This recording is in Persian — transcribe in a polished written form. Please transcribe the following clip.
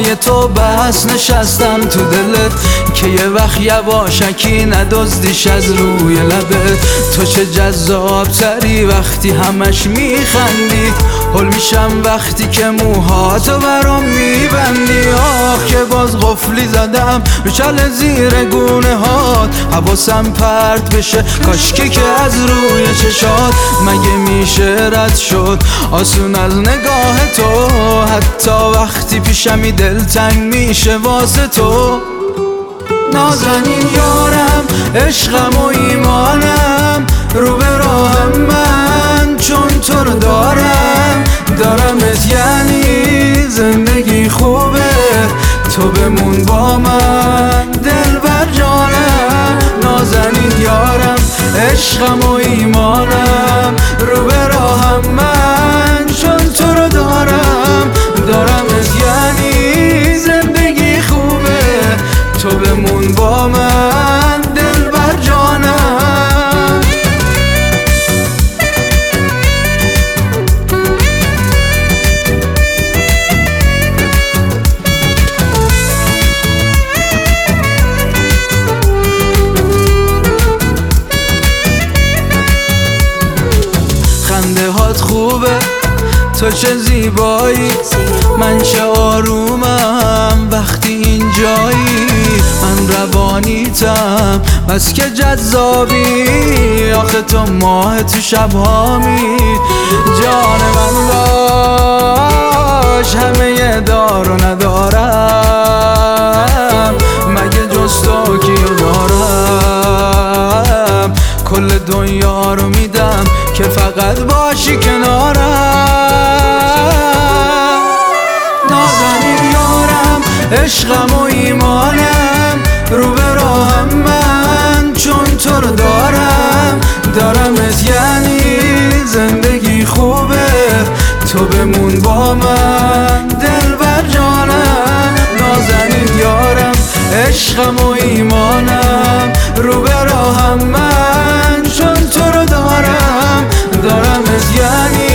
پای تو بس نشستم تو دلت که یه وقت یواشکی ندزدیش از روی لبت. تو چه جذاب تری وقتی همش میخندی، هل میشم وقتی که موهاتو برام میبندی. آخ که باز قفلی زدم رو چل زیر گونه هات، حواسم پرت بشه کاشکی که از روی چشات. مگه میشه رد شد آسون از نگاه تو، حتی وقتی پیشمی دلتنگ میشه واسه تو. نازنین یارم عشقم و ایمانم، رو به راهم من چون تو رو دارمت یعنی زندگی خوبه. تو بمون با من دل بر جانم، نازنین یارم عشقم و ایمانم، رو به راهم من چون تو رو دارمت یعنی زندگی خوبه. تو بمون با من دل بر جانم. خنده هات خوبه، تو چه زیبایی، من چه آرومم وقتی اینجایی. من روانیتم بس که جذابی، آخه تو ماه تو شبهامی. جان من باش همه دار و ندارم، مگه جز تو کیو دارم. کل دنیا رو میدم که فقط باشی کنارم. نازنین یارم عشقم و ایمانم، رو به راهم من چون تو رو دارمت یعنی زندگی خوبه. تو بمون با من دل بر جانم، نازنین یارم عشقم و ایمانم، رو به راهم من چون تو رو دارمت یعنی